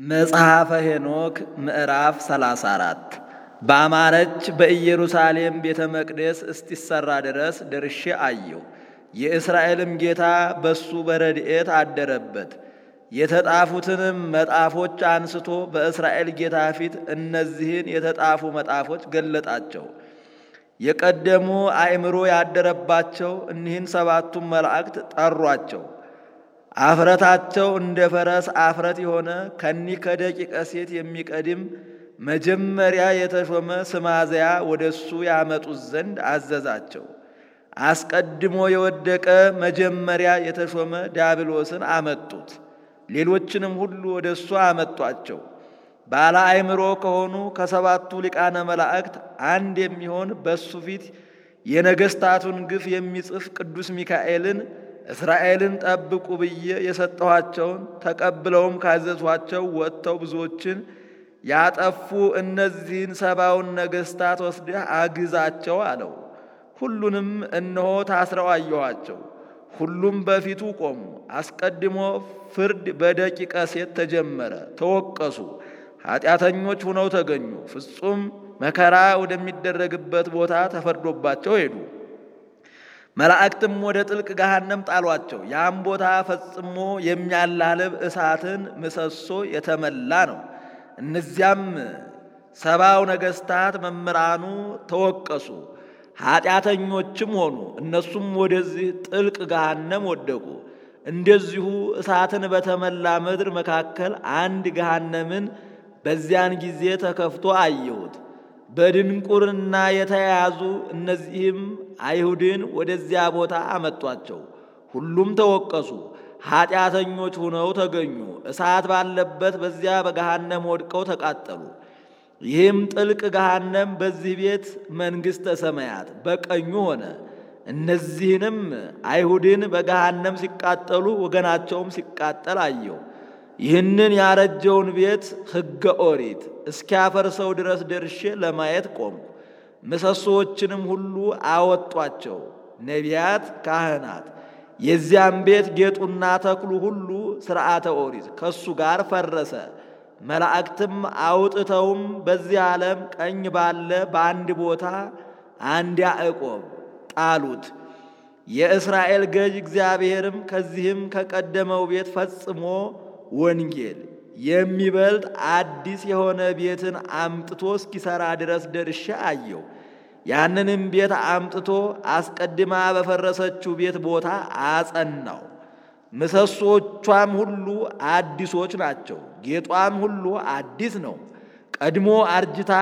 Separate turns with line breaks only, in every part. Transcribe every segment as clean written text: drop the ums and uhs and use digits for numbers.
መጽሐፈ ሄኖክ ምዕራፍ 34 በአማረች በኢየሩሳሌም ቤተ መቅደስ እስቲሰራ ድረስ ደርሼ አየሁ። የእስራኤልም ጌታ በሱ በረድኤት አደረበት። የተጣፉትንም መጣፎች አንስቶ በእስራኤል ጌታ ፊት እነዚህን የተጣፉ መጣፎች ገለጣቸው። የቀደሙ አእምሮ ያደረባቸው እኒህን ሰባቱን መላእክት ጠሯቸው። አፍረታቸው እንደ ፈረስ አፍረት የሆነ ከኒህ ከደቂቀ ሴት የሚቀድም መጀመሪያ የተሾመ ስማዘያ ወደሱ ያመጡት ዘንድ አዘዛቸው። አስቀድሞ የወደቀ መጀመሪያ የተሾመ ዲያብሎስን አመጡት። ሌሎችንም ሁሉ ወደሱ አመጧቸው። ባለ አእምሮ ከሆኑ ከሰባቱ ሊቃነ መላእክት አንድ የሚሆን በሱ ፊት የነገሥታቱን ግፍ የሚጽፍ ቅዱስ ሚካኤልን እስራኤልን ጠብቁ ብዬ የሰጠኋቸውን ተቀብለውም ካዘዟቸው ወጥተው ብዙዎችን ያጠፉ እነዚህን ሰባውን ነገሥታት ወስደህ አግዛቸው አለው። ሁሉንም እነሆ ታስረው አየኋቸው። ሁሉም በፊቱ ቆሙ። አስቀድሞ ፍርድ በደቂቀ ሴት ተጀመረ። ተወቀሱ፣ ኃጢአተኞች ሁነው ተገኙ። ፍጹም መከራ ወደሚደረግበት ቦታ ተፈርዶባቸው ሄዱ። መላእክትም ወደ ጥልቅ ገሃነም ጣሏቸው። ያም ቦታ ፈጽሞ የሚያላልብ እሳትን ምሰሶ የተመላ ነው። እነዚያም ሰባው ነገሥታት መምህራኑ ተወቀሱ፣ ኃጢአተኞችም ሆኑ። እነሱም ወደዚህ ጥልቅ ገሃነም ወደቁ። እንደዚሁ እሳትን በተመላ ምድር መካከል አንድ ገሃነምን በዚያን ጊዜ ተከፍቶ አየሁት። በድንቁርና የተያዙ እነዚህም አይሁድን ወደዚያ ቦታ አመጧቸው። ሁሉም ተወቀሱ፣ ኃጢአተኞች ሆነው ተገኙ። እሳት ባለበት በዚያ በገሃነም ወድቀው ተቃጠሉ። ይህም ጥልቅ ገሃነም በዚህ ቤት መንግሥተ ሰማያት በቀኙ ሆነ። እነዚህንም አይሁድን በገሃነም ሲቃጠሉ ወገናቸውም ሲቃጠል አየው። ይህንን ያረጀውን ቤት ሕገ ኦሪት እስኪያፈርሰው ድረስ ደርሼ ለማየት ቆምኩ። ምሰሶዎችንም ሁሉ አወጧቸው፣ ነቢያት፣ ካህናት። የዚያም ቤት ጌጡና ተክሉ ሁሉ ሥርዓተ ኦሪት ከሱ ጋር ፈረሰ። መላእክትም አውጥተውም በዚህ ዓለም ቀኝ ባለ በአንድ ቦታ አንድ ያዕቆብ ጣሉት። የእስራኤል ገዥ እግዚአብሔርም ከዚህም ከቀደመው ቤት ፈጽሞ ወንጌል የሚበልጥ አዲስ የሆነ ቤትን አምጥቶ እስኪሰራ ድረስ ደርሼ አየው። ያንንም ቤት አምጥቶ አስቀድማ በፈረሰችው ቤት ቦታ አጸናው። ምሰሶቿም ሁሉ አዲሶች ናቸው። ጌጧም ሁሉ አዲስ ነው። ቀድሞ አርጅታ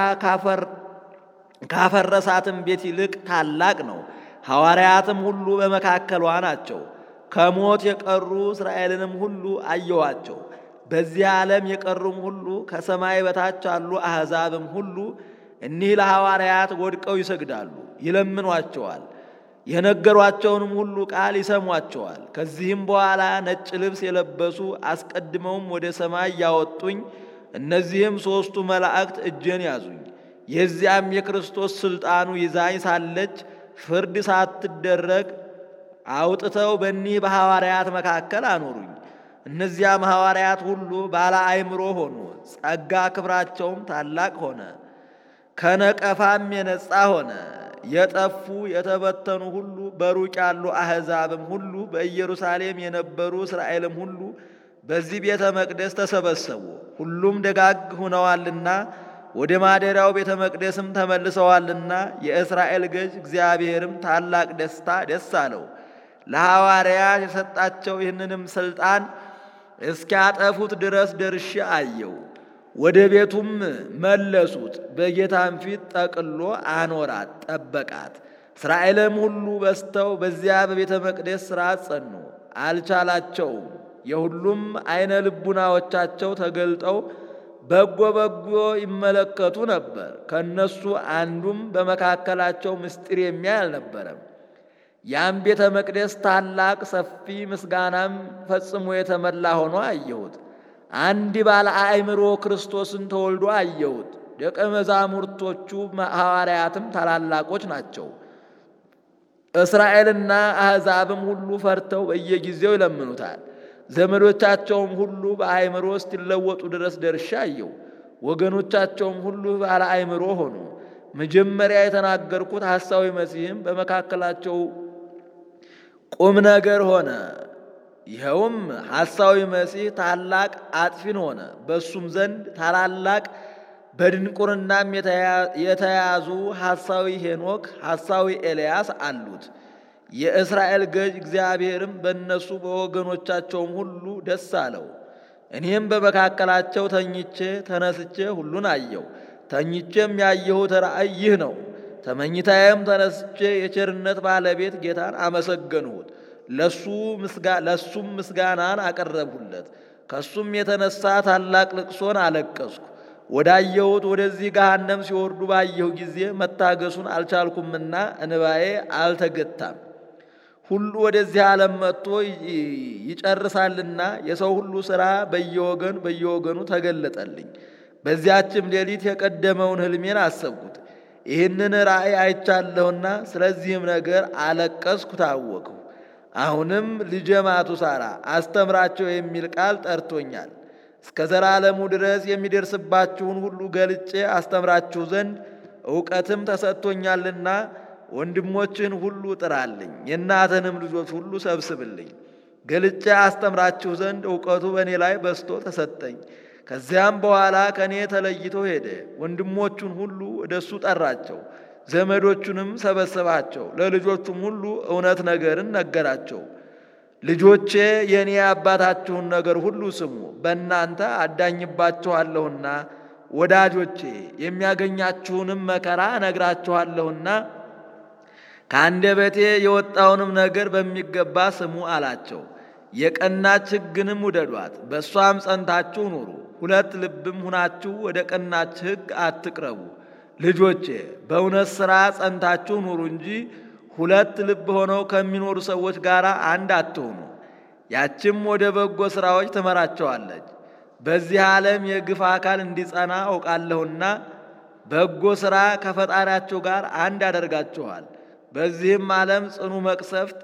ካፈረሳትም ቤት ይልቅ ታላቅ ነው። ሐዋርያትም ሁሉ በመካከሏ ናቸው። ከሞት የቀሩ እስራኤልንም ሁሉ አየኋቸው። በዚህ ዓለም የቀሩም ሁሉ ከሰማይ በታች አሉ አሕዛብም ሁሉ እኒህ ለሐዋርያት ወድቀው ይሰግዳሉ፣ ይለምኗቸዋል። የነገሯቸውንም ሁሉ ቃል ይሰሟቸዋል። ከዚህም በኋላ ነጭ ልብስ የለበሱ አስቀድመውም ወደ ሰማይ ያወጡኝ እነዚህም ሦስቱ መላእክት እጄን ያዙኝ። የዚያም የክርስቶስ ሥልጣኑ ይዛኝ ሳለች ፍርድ ሳትደረግ አውጥተው በኒህ በሐዋርያት መካከል አኖሩኝ። እነዚያም ሐዋርያት ሁሉ ባለ አእምሮ ሆኑ። ጸጋ ክብራቸውም ታላቅ ሆነ፣ ከነቀፋም የነጻ ሆነ። የጠፉ የተበተኑ ሁሉ በሩቅ ያሉ አሕዛብም ሁሉ በኢየሩሳሌም የነበሩ እስራኤልም ሁሉ በዚህ ቤተ መቅደስ ተሰበሰቡ። ሁሉም ደጋግ ሆነዋልና ወደ ማደሪያው ቤተ መቅደስም ተመልሰዋልና የእስራኤል ገዥ እግዚአብሔርም ታላቅ ደስታ ደስ አለው። ለሐዋርያት የሰጣቸው ይህንንም ሥልጣን እስኪያጠፉት ድረስ ደርሼ አየው። ወደ ቤቱም መለሱት። በጌታም ፊት ጠቅሎ አኖራት፣ ጠበቃት። እስራኤልም ሁሉ በዝተው በዚያ በቤተ መቅደስ ሥርዓት ጸኑ፣ አልቻላቸውም። የሁሉም አይነ ልቡናዎቻቸው ተገልጠው በጎ በጎ ይመለከቱ ነበር። ከነሱ አንዱም በመካከላቸው ምስጢር የሚያይ አልነበረም። ያም ቤተ መቅደስ ታላቅ ሰፊ ምስጋናም ፈጽሞ የተመላ ሆኖ አየሁት። አንድ ባለ አእምሮ ክርስቶስን ተወልዶ አየሁት። ደቀ መዛሙርቶቹ ሐዋርያትም ታላላቆች ናቸው። እስራኤልና አሕዛብም ሁሉ ፈርተው በየጊዜው ይለምኑታል። ዘመዶቻቸውም ሁሉ በአእምሮ እስኪለወጡ ድረስ ደርሼ አየሁ። ወገኖቻቸውም ሁሉ ባለ አእምሮ ሆኑ። መጀመሪያ የተናገርኩት ሐሳዊ መሲህም በመካከላቸው ቁም ነገር ሆነ። ይኸውም ሐሳዊ መሲህ ታላቅ አጥፊን ሆነ። በእሱም ዘንድ ታላላቅ በድንቁርናም የተያዙ ሐሳዊ ሄኖክ፣ ሐሳዊ ኤልያስ አሉት። የእስራኤል ገዥ እግዚአብሔርም በእነሱ በወገኖቻቸውም ሁሉ ደስ አለው። እኔም በመካከላቸው ተኝቼ ተነስቼ ሁሉን አየሁ። ተኝቼም ያየሁት ራእይ ይህ ነው። ተመኝታዬም ተነስቼ የቸርነት ባለቤት ጌታን አመሰገንሁት። ለሱም ምስጋናን አቀረብሁለት። ከሱም የተነሳ ታላቅ ልቅሶን አለቀስኩ። ወዳየሁት ወደዚህ ገሃነም ሲወርዱ ባየሁ ጊዜ መታገሱን አልቻልኩምና እንባዬ አልተገታም። ሁሉ ወደዚህ ዓለም መጥቶ ይጨርሳልና የሰው ሁሉ ሥራ በየወገኑ ተገለጠልኝ። በዚያችም ሌሊት የቀደመውን ሕልሜን አሰብኩት። ይህንን ራእይ አይቻለሁና ስለዚህም ነገር አለቀስኩ፣ ታወቅሁ። አሁንም ልጄ ማቱሳላ አስተምራቸው የሚል ቃል ጠርቶኛል። እስከ ዘላለሙ ድረስ የሚደርስባችሁን ሁሉ ገልጬ አስተምራችሁ ዘንድ ዕውቀትም ተሰጥቶኛልና ወንድሞችን ሁሉ ጥራልኝ፣ የእናትንም ልጆች ሁሉ ሰብስብልኝ። ገልጬ አስተምራችሁ ዘንድ ዕውቀቱ በእኔ ላይ በስቶ ተሰጠኝ። ከዚያም በኋላ ከእኔ ተለይቶ ሄደ። ወንድሞቹን ሁሉ ወደሱ ጠራቸው፣ ዘመዶቹንም ሰበሰባቸው። ለልጆቹም ሁሉ እውነት ነገርን ነገራቸው። ልጆቼ የእኔ አባታችሁን ነገር ሁሉ ስሙ፣ በእናንተ አዳኝባችኋለሁና። ወዳጆቼ የሚያገኛችሁንም መከራ እነግራችኋለሁና ከአንደበቴ የወጣውንም ነገር በሚገባ ስሙ አላቸው። የቀናች ሕግንም ውደዷት፣ በእሷም ጸንታችሁ ኑሩ። ሁለት ልብም ሁናችሁ ወደ ቀናች ሕግ አትቅረቡ። ልጆቼ በእውነት ሥራ ጸንታችሁ ኑሩ እንጂ ሁለት ልብ ሆነው ከሚኖሩ ሰዎች ጋር አንድ አትሆኑ። ያችም ወደ በጎ ሥራዎች ትመራቸዋለች። በዚህ ዓለም የግፍ አካል እንዲጸና አውቃለሁና በጎ ሥራ ከፈጣሪያቸው ጋር አንድ ያደርጋችኋል። በዚህም ዓለም ጽኑ መቅሰፍት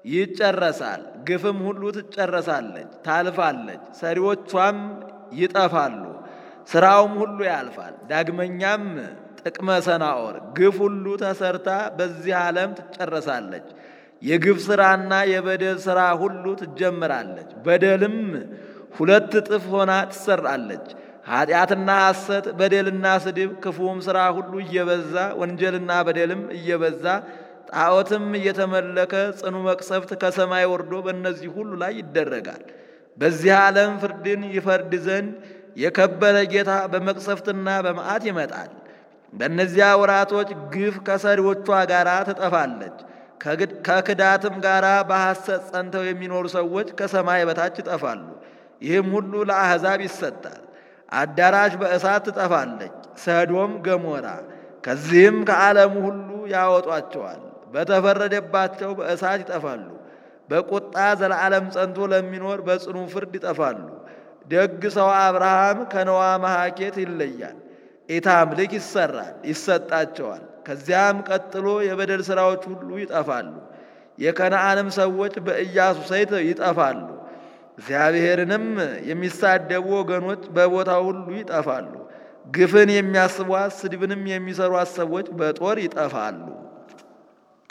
ይጨረሳል። ግፍም ሁሉ ትጨረሳለች፣ ታልፋለች። ሰሪዎቿም ይጠፋሉ፣ ሥራውም ሁሉ ያልፋል። ዳግመኛም ጥቅመ ሰናዖር ግፍ ሁሉ ተሰርታ በዚህ ዓለም ትጨረሳለች። የግፍ ሥራና የበደል ሥራ ሁሉ ትጀምራለች። በደልም ሁለት እጥፍ ሆና ትሰራለች። ኃጢአትና ሐሰት፣ በደልና ስድብ፣ ክፉም ሥራ ሁሉ እየበዛ ወንጀልና በደልም እየበዛ ጣዖትም እየተመለከ ጽኑ መቅሰፍት ከሰማይ ወርዶ በእነዚህ ሁሉ ላይ ይደረጋል። በዚህ ዓለም ፍርድን ይፈርድ ዘንድ የከበረ ጌታ በመቅሰፍትና በመዓት ይመጣል። በእነዚያ ወራቶች ግፍ ከሰሪዎቿ ጋር ትጠፋለች። ከክዳትም ጋር በሐሰት ጸንተው የሚኖሩ ሰዎች ከሰማይ በታች ይጠፋሉ። ይህም ሁሉ ለአሕዛብ ይሰጣል። አዳራሽ በእሳት ትጠፋለች፣ ሰዶም ገሞራ። ከዚህም ከዓለሙ ሁሉ ያወጧቸዋል። በተፈረደባቸው በእሳት ይጠፋሉ። በቁጣ ዘላለም ጸንቶ ለሚኖር በጽኑ ፍርድ ይጠፋሉ። ደግ ሰው አብርሃም ከነዋ መሐኬት ይለያል። ኢታምልክ ይሰራል፣ ይሰጣቸዋል። ከዚያም ቀጥሎ የበደል ሥራዎች ሁሉ ይጠፋሉ። የከነዓንም ሰዎች በኢያሱ ሰይፍ ይጠፋሉ። እግዚአብሔርንም የሚሳደቡ ወገኖች በቦታው ሁሉ ይጠፋሉ። ግፍን የሚያስቧት ስድብንም የሚሰሯት ሰዎች በጦር ይጠፋሉ።